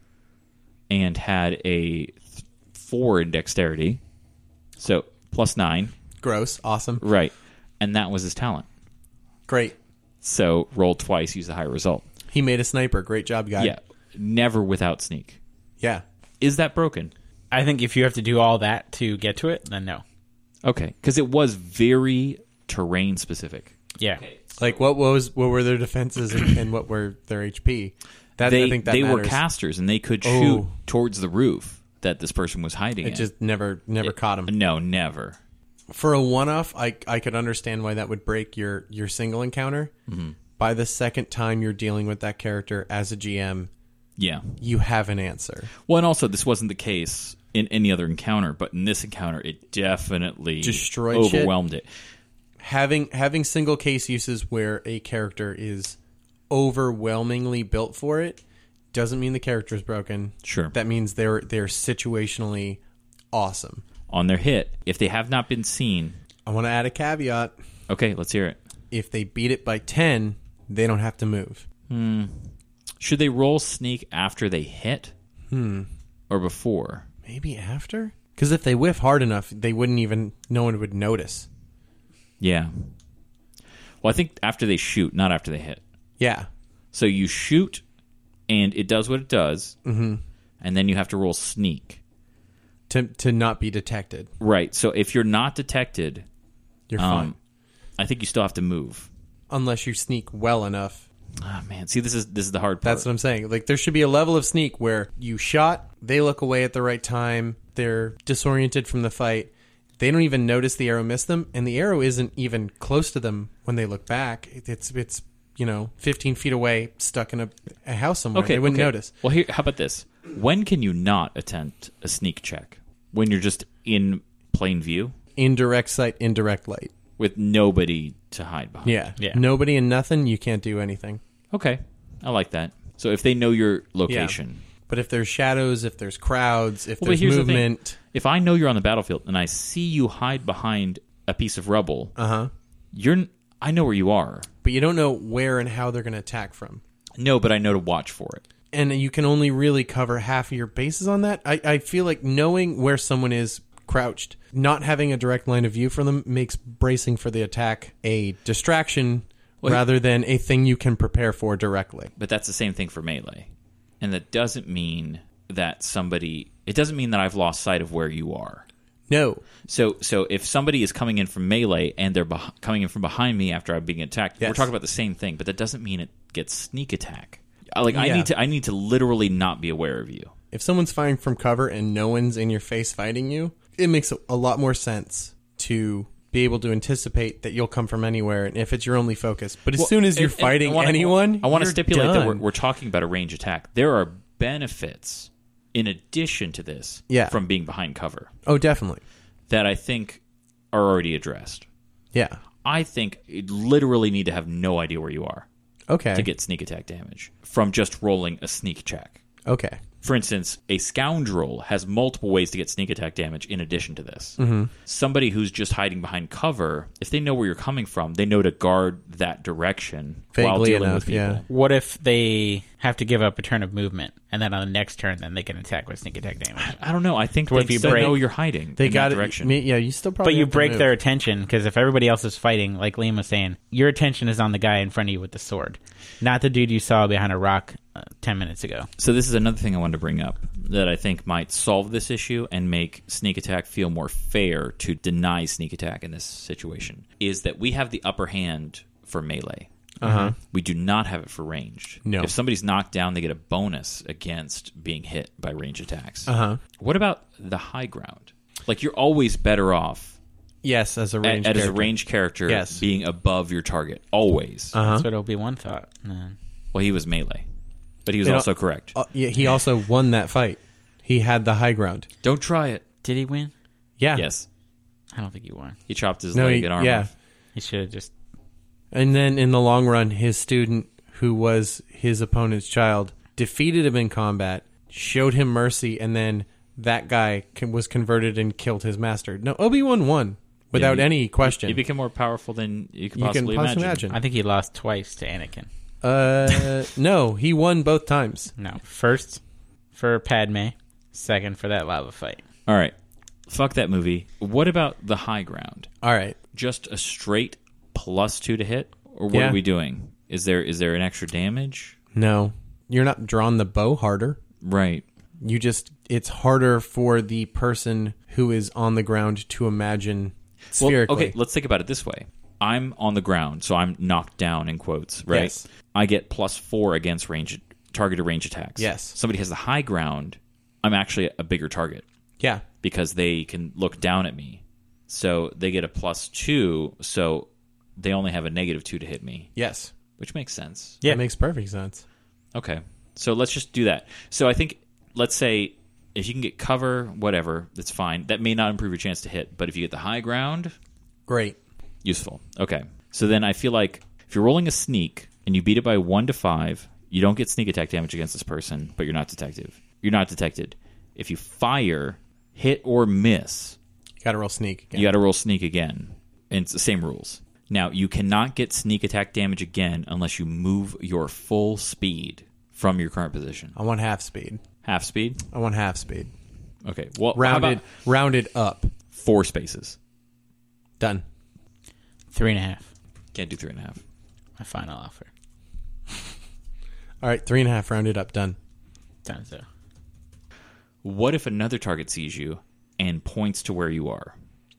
And had a th- four in dexterity. So plus nine. Gross. Awesome. Right. And that was his talent. Great. So roll twice, use the higher result. He made a sniper. Great job, guy. Yeah. Never without sneak. Yeah. Is that broken? I think if you have to do all that to get to it, then no. Okay. Because it was very terrain specific. Yeah. Like what was what were their defenses and, and what were their H P? That they I think that they were matters. casters and they could Oh. shoot towards the roof that this person was hiding It in. just never never It- caught him. No, never. For a one-off, I I could understand why that would break your your single encounter. Mm-hmm. By the second time you're dealing with that character as a G M, Yeah. you have an answer. Well, and also this wasn't the case in any other encounter, but in this encounter, it definitely Destroyed shit? overwhelmed it. Having having single case uses where a character is overwhelmingly built for it doesn't mean the character is broken. Sure. That means they're they're situationally awesome. On their hit, if they have not been seen, I want to add a caveat. okay, let's hear it. If they beat it by ten, they don't have to move. Hmm. Should they roll sneak after they hit? Hmm. Or before? Maybe after? Because if they whiff hard enough, they wouldn't even, no one would notice. Yeah. Well, I think after they shoot, not after they hit. Yeah. So you shoot, and it does what it does, mm-hmm. and then you have to roll sneak. To to not be detected. Right. So if you're not detected, you're um, fine. I think you still have to move. Unless you sneak well enough. Oh, man. See, this is this is the hard part. That's what I'm saying. Like, there should be a level of sneak where you shot, they look away at the right time, they're disoriented from the fight, they don't even notice the arrow missed them, and the arrow isn't even close to them when they look back. It's, it's you know, fifteen feet away, stuck in a, a house somewhere. Okay, they wouldn't okay. notice. Well, here, how about this? When can you not attempt a sneak check? When you're just in plain view? Indirect sight, indirect light. With nobody to hide behind. Yeah. Yeah. Nobody and nothing, you can't do anything. Okay. I like that. So if they know your location. Yeah. But if there's shadows, if there's crowds, if well, there's but here's movement. The thing. If I know you're on the battlefield and I see you hide behind a piece of rubble, uh-huh. you're I know where you are. But you don't know where and how they're going to attack from. No, but I know to watch for it. And you can only really cover half of your bases on that. I, I feel like knowing where someone is crouched, not having a direct line of view for them, makes bracing for the attack a distraction well, rather than a thing you can prepare for directly. But that's the same thing for melee. And that doesn't mean that somebody... It doesn't mean that I've lost sight of where you are. No. So so if somebody is coming in from melee and they're beh- coming in from behind me after I'm being attacked, yes. we're talking about the same thing, but that doesn't mean it gets sneak attack. Like, yeah. I need to I need to literally not be aware of you. If someone's firing from cover and no one's in your face fighting you, it makes a, a lot more sense to be able to anticipate that you'll come from anywhere, and if it's your only focus. But as Well, soon as you're and- and fighting I wanna, anyone, I want to you're stipulate done. that we're, we're talking about a range attack. There are benefits in addition to this yeah. from being behind cover. Oh, definitely. That I think are already addressed. Yeah. I think you literally need to have no idea where you are. Okay. To get sneak attack damage from just rolling a sneak check. Okay. For instance, a scoundrel has multiple ways to get sneak attack damage in addition to this. Mm-hmm. Somebody who's just hiding behind cover, if they know where you're coming from, they know to guard that direction Vaguely while dealing enough, with people. yeah. What if they have to give up a turn of movement, and then on the next turn, then they can attack with sneak attack damage? I don't know. I think So they if you still break- know you're hiding They in got that it. direction. me- Yeah, you still probably But you have to break move. their attention, because if everybody else is fighting, like Liam was saying, your attention is on the guy in front of you with the sword, not the dude you saw behind a rock uh, ten minutes ago. So this is another thing I wanted to bring up that I think might solve this issue and make sneak attack feel more fair to deny sneak attack in this situation, is that we have the upper hand for melee. Uh-huh. We do not have it for ranged. No. If somebody's knocked down, they get a bonus against being hit by range attacks. Uh-huh. What about the high ground? Like, you're always better off Yes, as a range at, as a character. ranged character Yes. being above your target. Always. Uh-huh. That's what Obi-Wan thought. No. Well, he was melee. But he was You know, also correct. Uh, yeah, he also won that fight. He had the high ground. Don't try it. Did he win? Yeah. Yes. I don't think he won. He chopped his No, leg he- and arm yeah. off. He should have just... And then in the long run, his student, who was his opponent's child, defeated him in combat, showed him mercy, and then that guy con- was converted and killed his master. No, Obi-Wan won without Yeah, he- any question. He became more powerful than you could You can possibly, possibly imagine. imagine. I think he lost twice to Anakin. Uh, no, he won both times. No. First for Padme, second for that lava fight. All right. Fuck that movie. What about the high ground? All right. Just a straight plus two to hit? Or what Yeah. are we doing? Is there is there an extra damage? No, you're not drawing the bow harder. Right. You just, it's harder for the person who is on the ground to imagine Well, spherically. okay, let's think about it this way. I'm on the ground, so I'm knocked down in quotes, right? Yes. I get plus four against range targeted range attacks. Yes. Somebody has the high ground, I'm actually a bigger target. Yeah. Because they can look down at me. So they get a plus two, so they only have a negative two to hit me. Yes. Which makes sense. Yeah. That makes perfect sense. Okay. So let's just do that. So I think, let's say, if you can get cover, whatever, that's fine. That may not improve your chance to hit, but if you get the high ground, great. Useful. Okay. So then I feel like if you're rolling a sneak and you beat it by one to five, you don't get sneak attack damage against this person, but you're not detected. You're not detected. If you fire, hit or miss, you got to roll sneak again. You got to roll sneak again. And it's the same rules. Now, you cannot get sneak attack damage again unless you move your full speed from your current position. I want half speed. Half speed? I want half speed. Okay. Well, rounded rounded up. Four spaces. Done. Three and a half. Can't do three and a half. My final offer. All right, three and a half rounded up. Done. Done. So. What if another target sees you and points to where you are?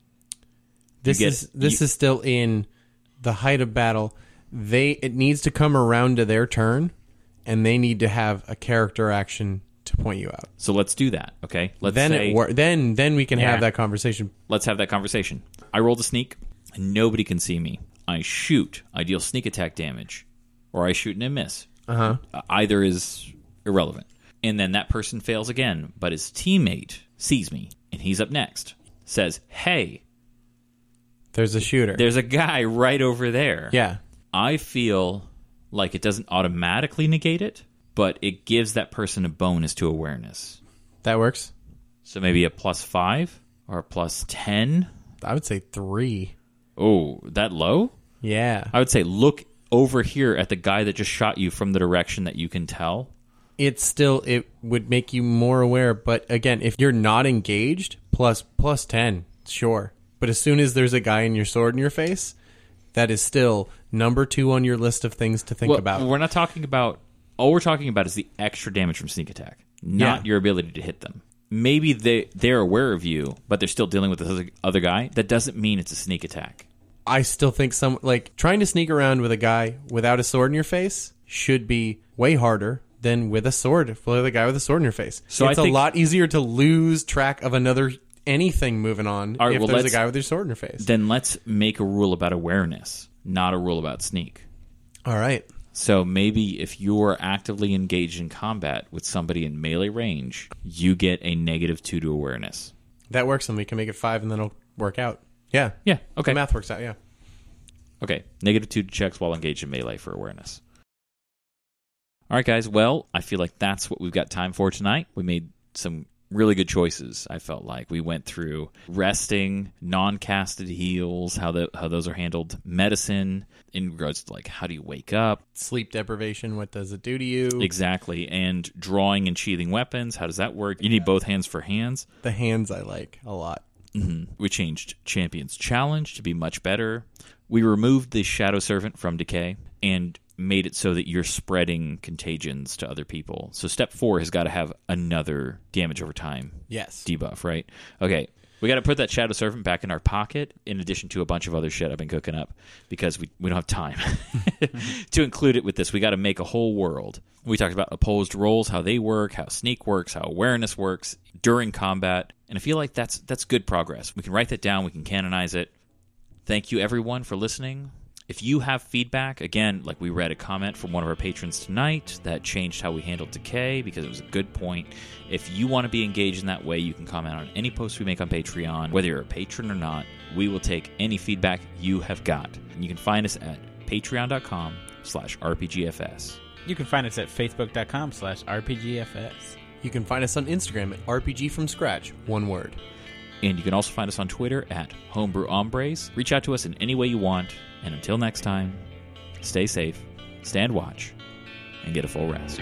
This you get, is this you, is still in the height of battle. They it needs to come around to their turn, and they need to have a character action to point you out. So let's do that. Okay. Let's then say, it wor- then then we can yeah. have that conversation. Let's have that conversation. I rolled a sneak, and nobody can see me. I shoot. I deal sneak attack damage, or I shoot and I miss. Uh-huh. Uh, either is irrelevant. And then that person fails again, but his teammate sees me, and he's up next. Says, hey, there's a shooter. There's a guy right over there. Yeah. I feel like it doesn't automatically negate it, but it gives that person a bonus to awareness. That works. So maybe a plus five or a plus ten? I would say three. Oh, that low? Yeah. I would say look over here at the guy that just shot you from the direction that you can tell. It's still, it would make you more aware, but again, if you're not engaged, plus plus ten, sure. But as soon as there's a guy in your sword in your face, that is still number two on your list of things to think well, about. We're not talking about, all we're talking about is the extra damage from sneak attack, not Yeah. your ability to hit them. Maybe they, they're aware of you, but they're still dealing with the other, other guy. That doesn't mean it's a sneak attack. I still think some, like, trying to sneak around with a guy without a sword in your face should be way harder than with a sword, with a guy with a sword in your face. So it's I think, a lot easier to lose track of another anything moving on right, if well, there's a guy with your sword in your face. Then let's make a rule about awareness, not a rule about sneak. All right. So maybe if you're actively engaged in combat with somebody in melee range, you get a negative two to awareness. That works, and we can make it five, and then it'll work out. Yeah. Yeah, okay. The math works out, yeah. Okay, negative two checks while engaged in melee for awareness. All right, guys. Well, I feel like that's what we've got time for tonight. We made some really good choices, I felt like. We went through resting, non-casted heals, how the how those are handled, medicine, in regards to, like, how do you wake up? Sleep deprivation, what does it do to you? Exactly. And drawing and sheathing weapons, how does that work? You need both hands for hands. The hands I like a lot. Mm-hmm. We changed Champion's Challenge to be much better. We removed the Shadow Servant from Decay and made it so that you're spreading contagions to other people. So step four has got to have another damage over time yes. debuff, right? Okay, we got to put that Shadow Servant back in our pocket in addition to a bunch of other shit I've been cooking up because we, we don't have time to include it with this. We got to make a whole world. We talked about opposed roles, how they work, how sneak works, how awareness works during combat, and I feel like that's that's good progress. We can write that down. We can canonize it. Thank you, everyone, for listening. If you have feedback, again, like we read a comment from one of our patrons tonight that changed how we handled Decay because it was a good point. If you want to be engaged in that way, you can comment on any post we make on Patreon. Whether you're a patron or not, we will take any feedback you have got. And you can find us at patreon.com slash rpgfs. You can find us at facebook.com slash rpgfs. You can find us on Instagram at R P G from scratch, one word. And you can also find us on Twitter at Homebrew Hombres. Reach out to us in any way you want. And until next time, stay safe, stand watch, and get a full rest.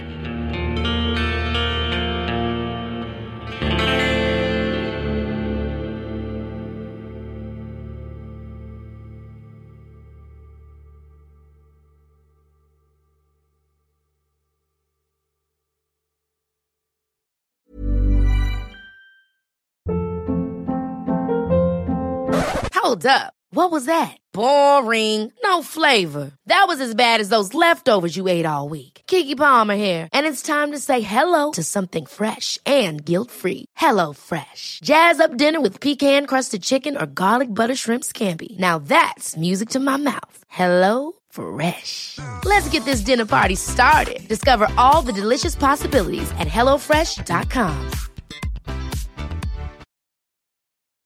Hold up. What was that? Boring. No flavor. That was as bad as those leftovers you ate all week. Keke Palmer here, and it's time to say hello to something fresh and guilt-free. Hello Fresh. Jazz up dinner with pecan-crusted chicken or garlic butter shrimp scampi. Now that's music to my mouth. Hello Fresh. Let's get this dinner party started. Discover all the delicious possibilities at hello fresh dot com.